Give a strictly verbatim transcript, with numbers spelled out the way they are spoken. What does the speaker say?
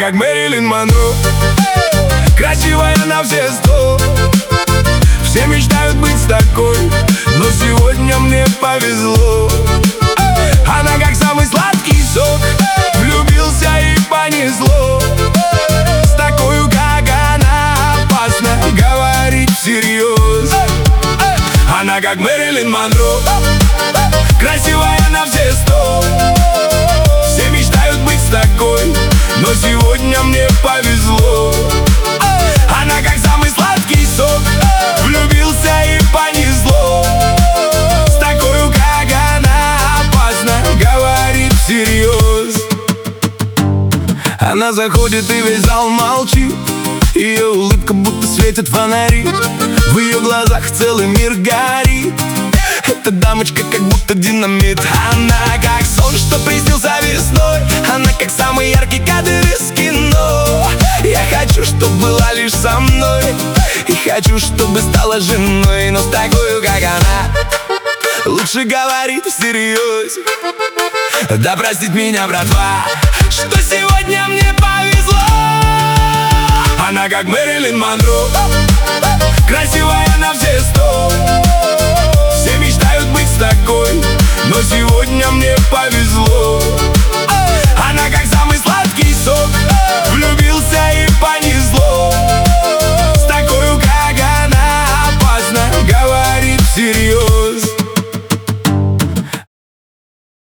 как Мэрилин Монро, красивая на все сто. Все мечтают быть с такой, но сегодня мне повезло. Она как самый сладкий сок, влюбился и понесло. С такой, как она, опасно говорить всерьез. Она как Мэрилин Монро, красивая на все сто. Все мечтают быть с такой, но сегодня мне повезло. Она как самый сладкий сок, влюбился и понесло. С такой, как она, опасно говорить всерьез. Она заходит и весь зал молчит, ее улыбка будто светит фонари, в ее глазах целый мир горит. Эта дамочка как будто динамит. Она как сон, что приснился весной. Она как самый яркий кадр из кино. Я хочу, чтоб была лишь со мной, и хочу, чтобы стала женой. Но с такой, как она, лучше говорить всерьез. Да простит меня, братва, что сегодня мне повезло. Она как Мэрилин Монро, красивая на все сто. Все мечтают быть с такой, но сегодня мне повезло.